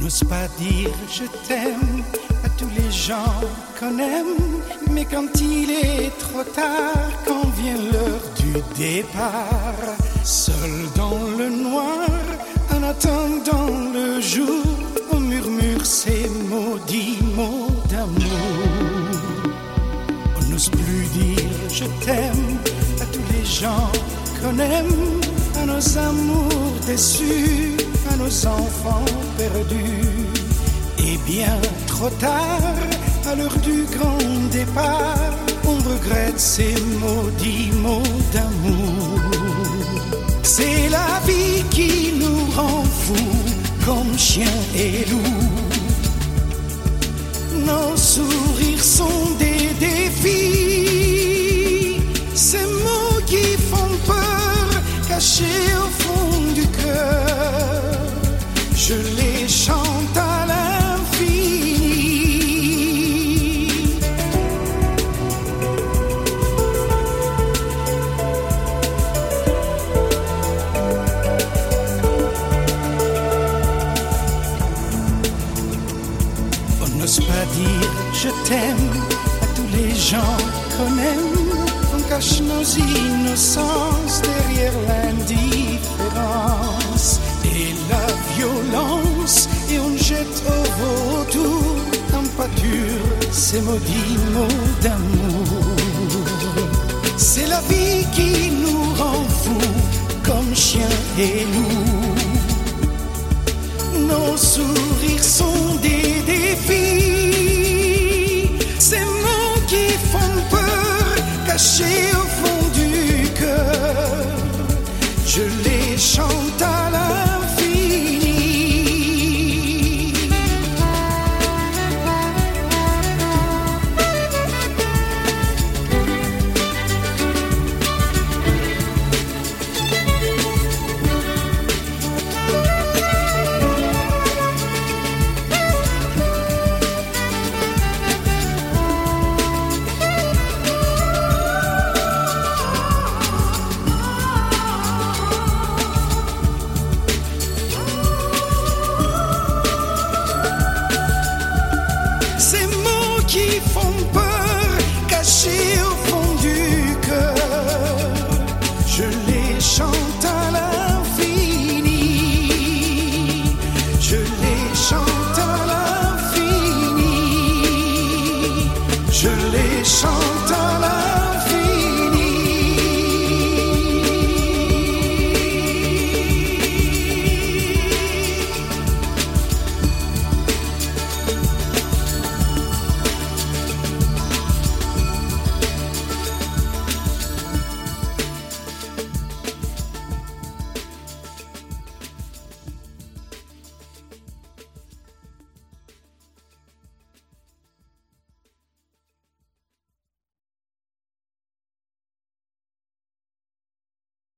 n'ose pas dire je t'aime à tous les gens qu'on aime, mais quand il est trop tard, quand vient l'heure du départ, seul dans le noir, en attendant le jour, on murmure ces maudits mots d'amour. On n'ose plus dire je t'aime à tous les gens qu'on aime, à nos amours déçus, à nos enfants perdus. Et bien trop tard, à l'heure du grand départ, on regrette ces maudits mots d'amour. C'est la vie qui nous rend fous, comme chiens et loups. Nos sourires sont des défis, ces mots qui font peur, cachés au fond du cœur. Je les chante à l'infini. On n'ose pas dire je t'aime à tous les gens qu'on aime. On cache nos innocences derrière l'indifférence et la violence, et on jette au vautour en pâture ces maudits mots d'amour. C'est la vie qui nous rend fous, comme chiens et loups. Nos sourires sont des défis, ces mots qui font peur, cachés au fond du cœur. Je les chante à l'infini. Qui font peur, cachés au fond du cœur, je les chante.